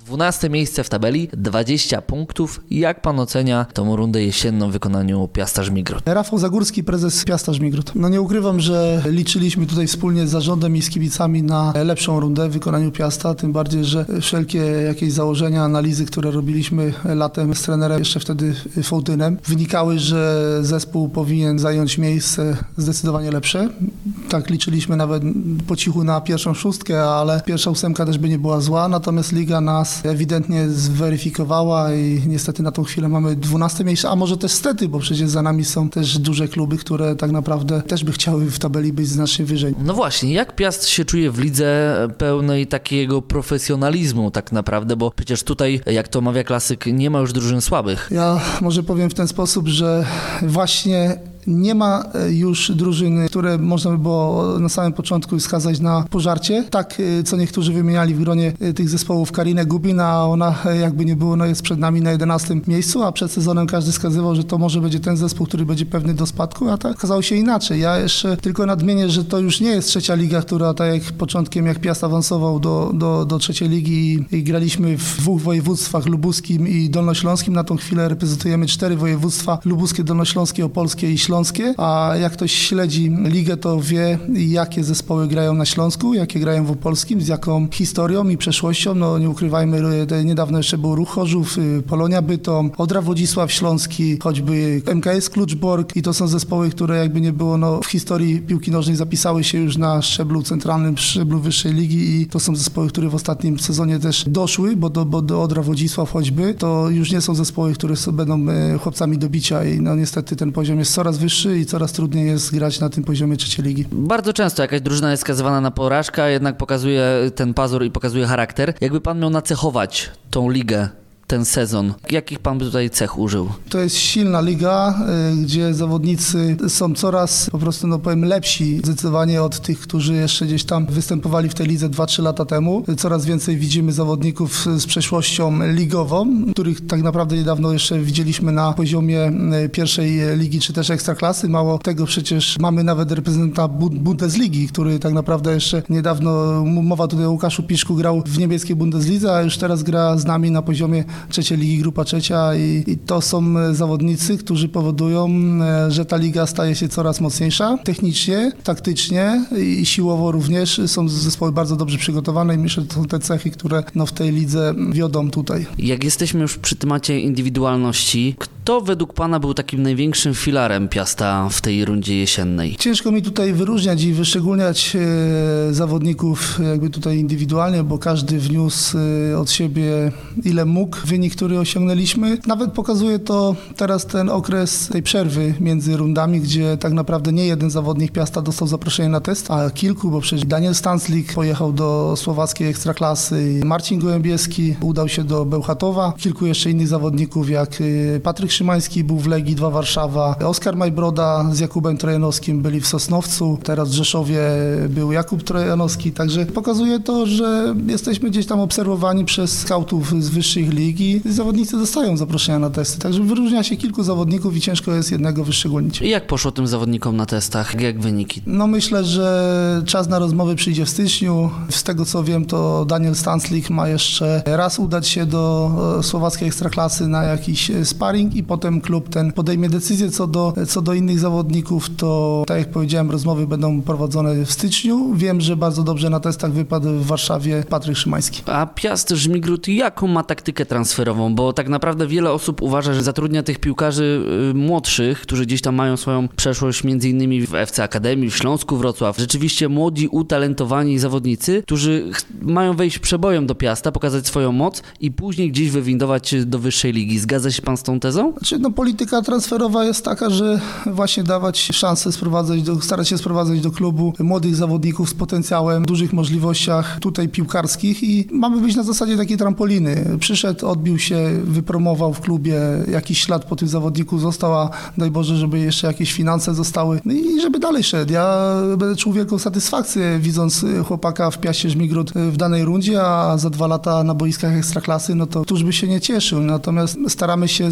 12 miejsce w tabeli, 20 punktów. Jak pan ocenia tą rundę jesienną w wykonaniu Piasta Żmigród? Rafał Zagórski, prezes Piasta Żmigród. No nie ukrywam, że liczyliśmy tutaj wspólnie z zarządem i z kibicami na lepszą rundę w wykonaniu Piasta, tym bardziej, że wszelkie jakieś założenia, analizy, które robiliśmy latem z trenerem, jeszcze wtedy Fołtynem, wynikały, że zespół powinien zająć miejsce zdecydowanie lepsze. Tak liczyliśmy nawet po cichu na pierwszą szóstkę, ale pierwsza ósemka też by nie była zła, natomiast liga nas ewidentnie zweryfikowała i niestety na tą chwilę mamy 12 miejsce, a może też stety, bo przecież za nami są też duże kluby, które tak naprawdę też by chciały w tabeli być znacznie wyżej. No właśnie, jak Piast się czuje w lidze pełnej takiego profesjonalizmu tak naprawdę, bo przecież tutaj, jak to mawia klasyk, nie ma już drużyn słabych. Ja może powiem w ten sposób, że właśnie nie ma już drużyn, które można by było na samym początku wskazać na pożarcie. Tak, co niektórzy wymieniali w gronie tych zespołów Karinę Gubin, a ona jakby nie było, jest przed nami na 11 miejscu, a przed sezonem każdy wskazywał, że to może będzie ten zespół, który będzie pewny do spadku, a tak okazało się inaczej. Ja jeszcze tylko nadmienię, że to już nie jest trzecia liga, która tak jak początkiem, jak Piast awansował do trzeciej ligi i graliśmy w dwóch województwach, lubuskim i dolnośląskim. Na tą chwilę reprezentujemy 4 województwa, lubuskie, dolnośląskie, opolskie i śląskie, a jak ktoś śledzi ligę, to wie, jakie zespoły grają na Śląsku, jakie grają w Opolskim, z jaką historią i przeszłością. No nie ukrywajmy, niedawno jeszcze był Ruch Chorzów, Polonia Bytom, Odra Wodzisław Śląski, choćby MKS Kluczbork i to są zespoły, które jakby nie było, w historii piłki nożnej zapisały się już na szczeblu centralnym, szczeblu wyższej ligi i to są zespoły, które w ostatnim sezonie też doszły, bo do Odra Wodzisław choćby, to już nie są zespoły, które będą chłopcami do bicia i niestety ten poziom jest coraz wyższy i coraz trudniej jest grać na tym poziomie trzeciej ligi. Bardzo często jakaś drużyna jest skazywana na porażkę, a jednak pokazuje ten pazur i pokazuje charakter. Jakby pan miał nacechować tą ligę, ten sezon, jakich pan by tutaj cech użył? To jest silna liga, gdzie zawodnicy są coraz po prostu, lepsi zdecydowanie od tych, którzy jeszcze gdzieś tam występowali w tej lidze 2-3 lata temu. Coraz więcej widzimy zawodników z przeszłością ligową, których tak naprawdę niedawno jeszcze widzieliśmy na poziomie pierwszej ligi czy też ekstraklasy. Mało tego, przecież mamy nawet reprezentanta Bundesligi, który tak naprawdę jeszcze niedawno, mowa tutaj o Łukaszu Piszku, grał w niemieckiej Bundeslidze, a już teraz gra z nami na poziomie trzeciej ligi, grupa trzecia i to są zawodnicy, którzy powodują, że ta liga staje się coraz mocniejsza technicznie, taktycznie i siłowo również. Są zespoły bardzo dobrze przygotowane i myślę, że to są te cechy, które w tej lidze wiodą tutaj. Jak jesteśmy już przy temacie indywidualności, kto według pana był takim największym filarem Piasta w tej rundzie jesiennej? Ciężko mi tutaj wyróżniać i wyszczególniać zawodników jakby tutaj indywidualnie, bo każdy wniósł od siebie ile mógł. Wynik, który osiągnęliśmy. Nawet pokazuje to teraz ten okres tej przerwy między rundami, gdzie tak naprawdę nie jeden zawodnik Piasta dostał zaproszenie na test, a kilku, bo przecież Daniel Stanclik pojechał do słowackiej ekstraklasy, Marcin Gołębieski udał się do Bełchatowa, kilku jeszcze innych zawodników jak Patryk Szymański był w Legii 2 Warszawa, Oskar Majbroda z Jakubem Trojanowskim byli w Sosnowcu, teraz w Rzeszowie był Jakub Trojanowski, także pokazuje to, że jesteśmy gdzieś tam obserwowani przez skautów z wyższych lig i zawodnicy dostają zaproszenia na testy, także wyróżnia się kilku zawodników i ciężko jest jednego wyszczególnić. I jak poszło tym zawodnikom na testach? Jak wyniki? Myślę, że czas na rozmowy przyjdzie w styczniu. Z tego co wiem, to Daniel Stanclik ma jeszcze raz udać się do słowackiej ekstraklasy na jakiś sparring i potem klub ten podejmie decyzję. Co do innych zawodników, to tak jak powiedziałem, rozmowy będą prowadzone w styczniu. Wiem, że bardzo dobrze na testach wypadł w Warszawie Patryk Szymański. A Piast Żmigród jaką ma taktykę transferową? Bo tak naprawdę wiele osób uważa, że zatrudnia tych piłkarzy młodszych, którzy gdzieś tam mają swoją przeszłość między innymi w FC Akademii, w Śląsku Wrocław. Rzeczywiście młodzi, utalentowani zawodnicy, którzy mają wejść przebojem do Piasta, pokazać swoją moc i później gdzieś wywindować do wyższej ligi. Zgadza się pan z tą tezą? Polityka transferowa jest taka, że właśnie dawać szansę starać się sprowadzać do klubu młodych zawodników z potencjałem, dużych możliwościach tutaj piłkarskich i mamy być na zasadzie takiej trampoliny. Przyszedł, odbił się, wypromował w klubie, jakiś ślad po tym zawodniku został, a daj Boże, żeby jeszcze jakieś finanse zostały i żeby dalej szedł. Ja będę czuł wielką satysfakcję, widząc chłopaka w Piaście Żmigród w danej rundzie, a za 2 lata na boiskach ekstraklasy, to któż by się nie cieszył. Natomiast staramy się gdzieś tutaj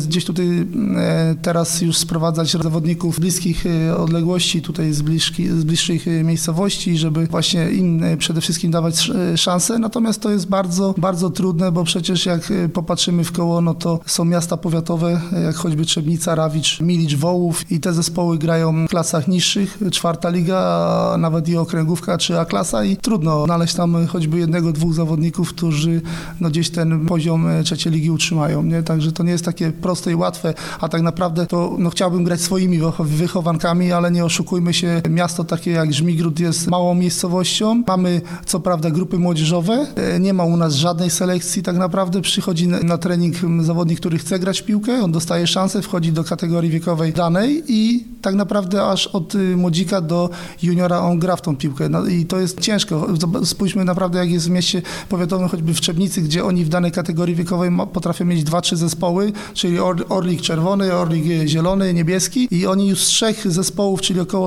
teraz już sprowadzać zawodników z bliskich odległości, tutaj z bliższych miejscowości, żeby właśnie im przede wszystkim dawać szansę. Natomiast to jest bardzo, bardzo trudne, bo przecież jak popatrzymy w koło, no to są miasta powiatowe, jak choćby Trzebnica, Rawicz, Milicz, Wołów i te zespoły grają w klasach niższych, 4. liga, a nawet i okręgówka czy A klasa i trudno znaleźć tam choćby jednego, 2 zawodników, którzy no gdzieś ten poziom 3. ligi utrzymają, nie? Także to nie jest takie proste i łatwe, a tak naprawdę to no chciałbym grać swoimi wychowankami, ale nie oszukujmy się, miasto takie jak Żmigród jest małą miejscowością. Mamy co prawda grupy młodzieżowe, nie ma u nas żadnej selekcji tak naprawdę, przychodzi na trening zawodnik, który chce grać w piłkę, on dostaje szansę, wchodzi do kategorii wiekowej danej i tak naprawdę aż od młodzika do juniora on gra w tą piłkę. No i to jest ciężko. Spójrzmy naprawdę, jak jest w mieście powiatowym, choćby w Trzebnicy, gdzie oni w danej kategorii wiekowej potrafią mieć 2-3 zespoły, czyli Orlik czerwony, Orlik zielony, niebieski i oni już z 3 zespołów, czyli około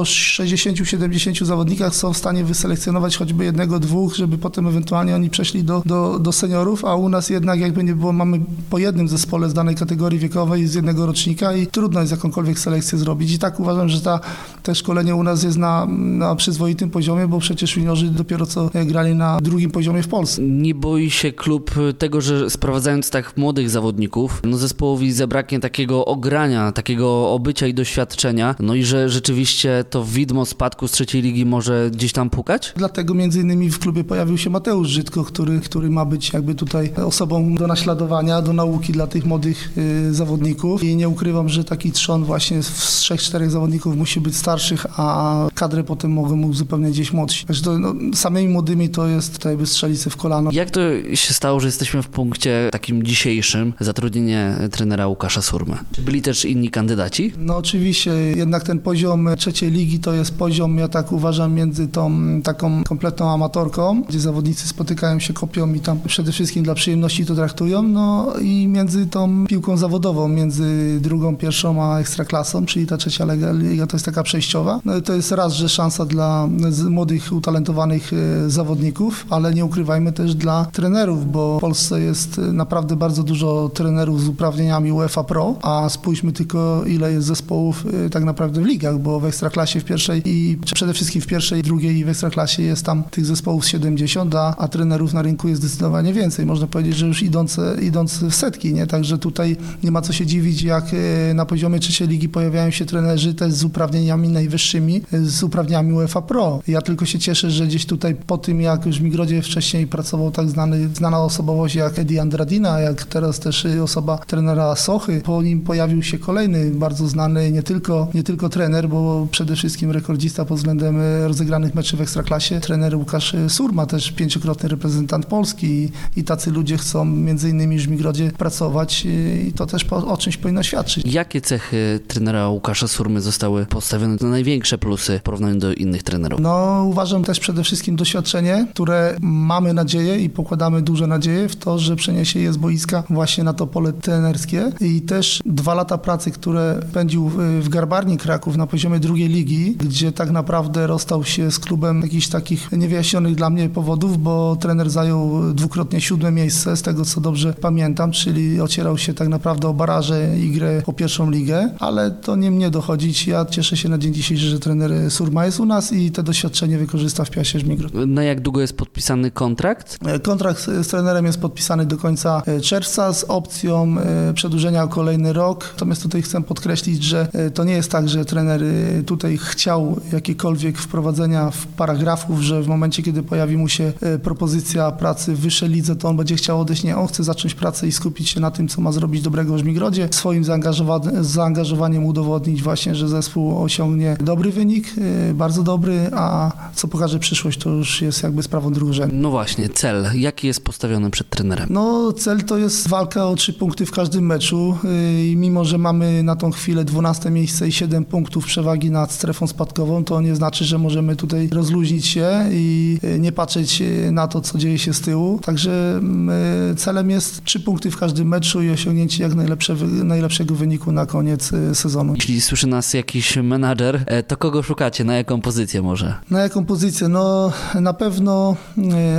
60-70 zawodnikach są w stanie wyselekcjonować choćby 1-2, żeby potem ewentualnie oni przeszli do seniorów, a u nas jednak jakby nie było, mamy po jednym zespole z danej kategorii wiekowej z jednego rocznika i trudno jest jakąkolwiek selekcję zrobić. I tak uważam, że te szkolenie u nas jest na przyzwoitym poziomie, bo przecież juniorzy dopiero co grali na 2. poziomie w Polsce. Nie boi się klub tego, że sprowadzając tak młodych zawodników, no zespołowi zabraknie takiego ogrania, takiego obycia i doświadczenia, no i że rzeczywiście to widmo spadku z 3. ligi może gdzieś tam pukać? Dlatego między innymi w klubie pojawił się Mateusz Żydko, który ma być jakby tutaj osobą do naśladowania, do nauki dla tych młodych zawodników i nie ukrywam, że taki trzon właśnie z 3-4 zawodników musi być starszych, a kadrę potem mogą uzupełniać gdzieś młodsi. Także to, samymi młodymi to jest tutaj wystrzelicy w kolano. Jak to się stało, że jesteśmy w punkcie takim dzisiejszym, zatrudnienie trenera Łukasza Surmy? Czy byli też inni kandydaci? No oczywiście, jednak ten poziom 3. ligi to jest poziom, ja tak uważam, między tą taką kompletną amatorką, gdzie zawodnicy spotykają się, kopią i tam przede wszystkim dla przyjemności to traktują, no i między tą piłką zawodową, między 2., 1. a ekstraklasą, czyli ta 3. liga to jest taka przejściowa. No i to jest raz, że szansa dla młodych, utalentowanych zawodników, ale nie ukrywajmy też dla trenerów, bo w Polsce jest naprawdę bardzo dużo trenerów z uprawnieniami UEFA Pro, a spójrzmy tylko, ile jest zespołów tak naprawdę w ligach, bo w ekstraklasie w 1. i przede wszystkim w 1., 2. i w ekstraklasie jest tam tych zespołów 70, a trenerów na rynku jest zdecydowanie więcej. Można powiedzieć, że już idąc w setki, nie? Także tutaj nie ma co się dziwić, jak na poziomie 3. ligi pojawiają się trenerzy też z uprawnieniami najwyższymi, z uprawnieniami UEFA Pro. Ja tylko się cieszę, że gdzieś tutaj po tym, jak już w Żmigrodzie wcześniej pracował tak znana osobowość jak Edi Andradina, jak teraz też osoba trenera Sochy, po nim pojawił się kolejny bardzo znany nie tylko trener, bo przede wszystkim rekordzista pod względem rozegranych meczy w ekstraklasie, trener Łukasz Surma, też 5-krotny reprezentant Polski i tacy ludzie chcą między innymi w Żmigrodzie pracować i to też o czymś powinno świadczyć. Jakie cechy trenera Łukasza Surmy zostały postawione na największe plusy w porównaniu do innych trenerów? No uważam też przede wszystkim doświadczenie, które mamy nadzieję i pokładamy duże nadzieje w to, że przeniesie je z boiska właśnie na to pole trenerskie i też 2 lata pracy, które spędził w Garbarni Kraków na poziomie 2. ligi, gdzie tak naprawdę rozstał się z klubem jakichś takich niewyjaśnionych dla mnie powodów, bo trener zajął 2-krotnie 7. miejsce, z tego co dobrze pamiętam, czyli ocierał się tak naprawdę o baraże i grę o 1. ligę, ale to nie mnie dochodzić. Ja cieszę się na dzień dzisiejszy, że trener Surma jest u nas i to doświadczenie wykorzysta w Piasie Żmigród. Na jak długo jest podpisany kontrakt? Kontrakt z trenerem jest podpisany do końca czerwca z opcją przedłużenia o kolejny rok. Natomiast tutaj chcę podkreślić, że to nie jest tak, że trener tutaj chciał jakiekolwiek wprowadzenia w paragrafów, że w momencie, kiedy pojawi mu się propozycja pracy w wyższej lidze, to on będzie chciał odejść. Nie, on chce zacząć pracę i skupić się na tym, co ma zrobić dobrego w Żmigrodzie. Swoim zaangażowaniem udowodnić właśnie, że zespół osiągnie dobry wynik, bardzo dobry, a co pokaże przyszłość, to już jest jakby sprawą drugorzędną. No właśnie, cel. Jaki jest postawiony przed trenerem? No cel to jest walka o 3 punkty w każdym meczu i mimo, że mamy na tą chwilę 12. miejsce i 7 punktów przewagi nad strefą spadkową, to nie znaczy, że możemy tutaj rozluźnić się i nie patrzeć na to, co dzieje się z tyłu. Także celem jest 3 punkty w każdym meczu i osiągnięcie jak najlepszego wyniku na koniec sezonu. Jeśli słyszy nas jakiś menadżer, to kogo szukacie? Na jaką pozycję może? Na jaką pozycję? No na pewno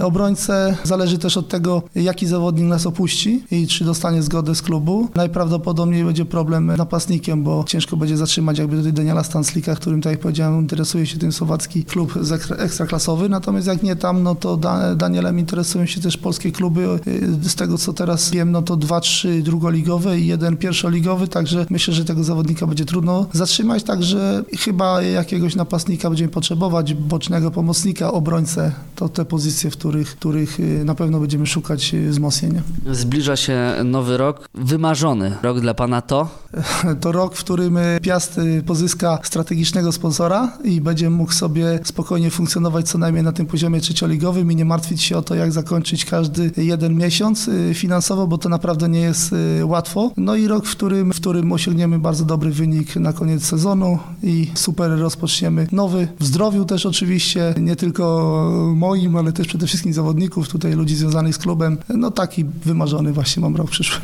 obrońcę. Zależy też od tego, jaki zawodnik nas opuści i czy dostanie zgodę z klubu. prawdopodobnie będzie problem napastnikiem, bo ciężko będzie zatrzymać jakby tutaj Daniela Stanslika, którym, tak jak powiedziałem, interesuje się tym słowacki klub ekstraklasowy, natomiast jak nie tam, no to Danielem interesują się też polskie kluby. Z tego, co teraz wiem, no to 2-3 drugoligowe i 1 pierwszoligowy, także myślę, że tego zawodnika będzie trudno zatrzymać, także chyba jakiegoś napastnika będziemy potrzebować, bocznego pomocnika, obrońcę, to te pozycje, w których na pewno będziemy szukać wzmocnienia. Zbliża się nowy rok, wymarzony rok dla pana to? To rok, w którym Piast pozyska strategicznego sponsora i będzie mógł sobie spokojnie funkcjonować co najmniej na tym poziomie trzecioligowym i nie martwić się o to, jak zakończyć każdy jeden miesiąc finansowo, bo to naprawdę nie jest łatwo. No i rok, w którym osiągniemy bardzo dobry wynik na koniec sezonu i super rozpoczniemy nowy, w zdrowiu też oczywiście, nie tylko moim, ale też przede wszystkim zawodników, tutaj ludzi związanych z klubem. No taki wymarzony właśnie mam rok przyszły.